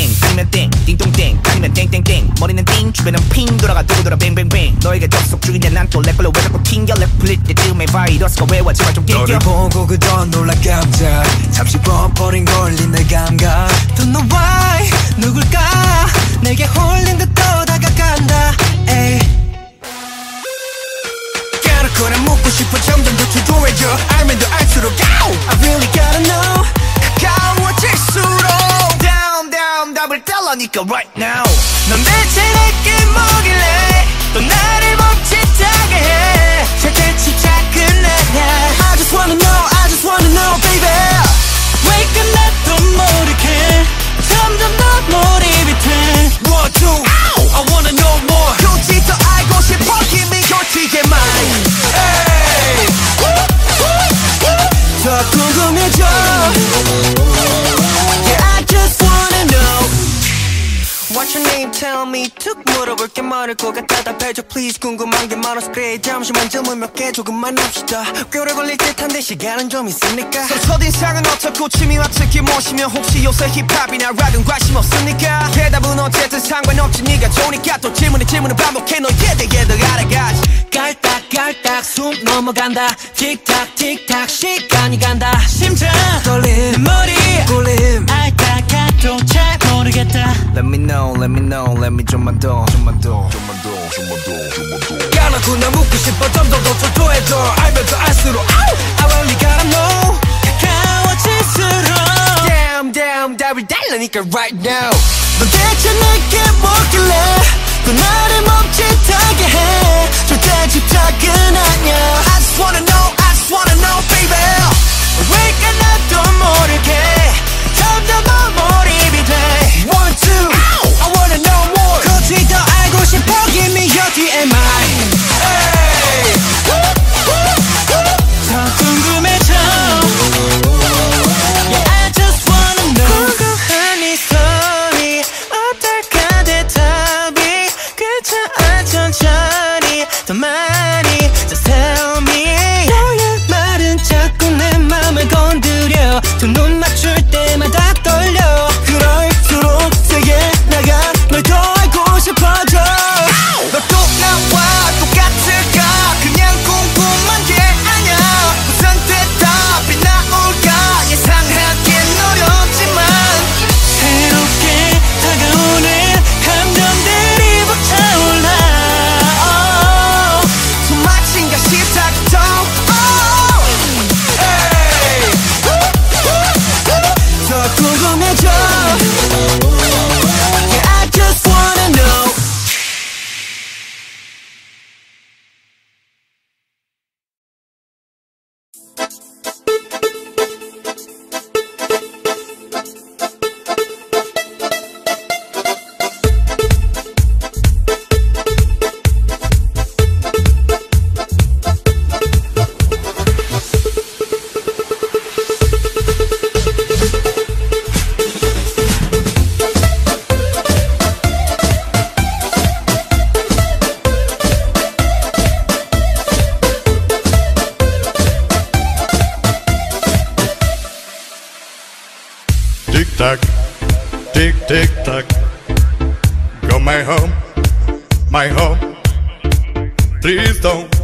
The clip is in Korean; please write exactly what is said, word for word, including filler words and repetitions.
땡 아니면 땡 띵동땡 아니면 땡땡땡 머리는 띵 주변은 핑 돌아가 두고 돌아 뱅뱅뱅 너에게 접속 중인데 난 또 내 걸로 왜 자꾸 튕겨 랩 풀릴 때쯤에 바이러스가 외워지마 좀 땡겨 너를 보고 그전 놀라 깜짝 잠시 뻔뻔히 걸린 내 감각 Don't know why 누굴까 내게 홀린 듯 또 다가간다 에이 깨놓고 난 묻고 싶어 점점 더 주도해져 알면 더 알수록 go I really gotta know 가까워질수록 Down down 답을 달라니까 right now 넌 대체 내게 뭐길래 또 나를 멈칫하게 해 절대 침착은 아냐 I just wanna know I just wanna know baby 왜 끝나도 모르게 점점 더 몰입이 돼 One two Ow! I wanna know more 굳이 더 알고 싶어 Give me your T J mind Hey 더 궁금해져 Yeah I just wanna know What's your name tell me 툭 물어볼 게 많을 것 같아 답해줘 please 궁금한 게 많아서 그래 잠시만 질문 몇 개 조금만 합시다 꽤 오래 걸릴 듯한데 시간은 좀 있으니까 So 첫인상은 어떻고 취미와 특기 무엇이면 혹시 요새 힙합이나 락은 관심 없으니까 대답은 어쨌든 상관없지 네가 좋으니까 또 질문에 질문을 반복해 너에 대해 더 알아가지 깔딱깔딱 숨 넘어간다 틱탁 틱탁 시간이 간다 심장 떨림 내 머리 꼴림 알다가도 잘 모르겠다 Let me know let me know let me 좀만 더 좀만 더 좀만 더 좀만 더 좀만 더 까놓고 나 묻고 싶어 점점 더 초조해져 알면 더 알수록 I really gotta know 가까워질수록 Damn damn 답을 달라니까 right now 넌 대체 내게 뭐길래 또 나를 멈칫하게 해 절대 집착은 아냐 I just wanna know I just wanna know baby 왜 끝나도 모르게 점점 더 몰입이 돼 One two Ow! I wanna know more 굳이 더 알고 싶어 Give me your D M I hey! 더 궁금해져 Yeah I just wanna know 궁금한 이 소리 어떨까 대답이 괜찮아 천천히 더 많이 Just tell me 너의 말은 자꾸 내 맘을 건드려 두 눈 맞출 때마다 떨려 그럴수록 세게 나가 널 더 알고 싶어져 너 또 나와 똑같을까 그냥 궁금한 게 아냐 무슨 대답이 나올까 예상하긴 어렵지만 새롭게 다가오는 감정들이 벅차올라 또 마침과 시작도 더 궁금해져 Yeah I just wanna know Tick tock, tick tick tock. Go my home, my home. Please don't